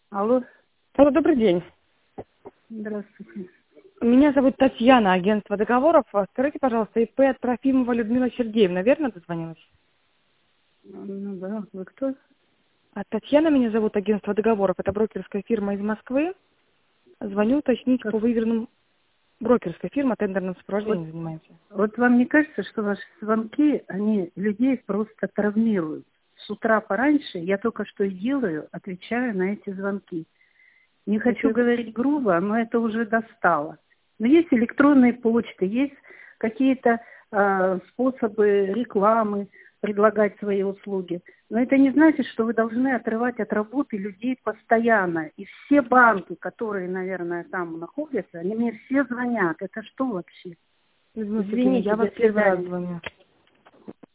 Алло, Алло, добрый день. здравствуйте. Меня зовут Татьяна, агентство договоров. Скажите, пожалуйста, ИП от Трофимова Людмила Сергеевна, верно дозвонилась? Ну да, вы кто? А Татьяна меня зовут, агентство договоров. Это брокерская фирма из Москвы. Звоню уточнить Как? по выигранным... Брокерская фирма, тендерным Вот, сопровождением занимаемся. вот вам не кажется, что ваши звонки, они людей просто травмируют? С утра пораньше я только что и делаю, отвечаю на эти звонки. Не хочу Это... говорить грубо, но это уже достало. Но есть электронные почты, есть какие-то способы рекламы, предлагать свои услуги. Но это не значит, что вы должны отрывать от работы людей постоянно. И все банки, которые, наверное, там находятся, они мне все звонят. Это что вообще? Людмила Сергеевна, Извините, я до вас первый раз свидания. звоню.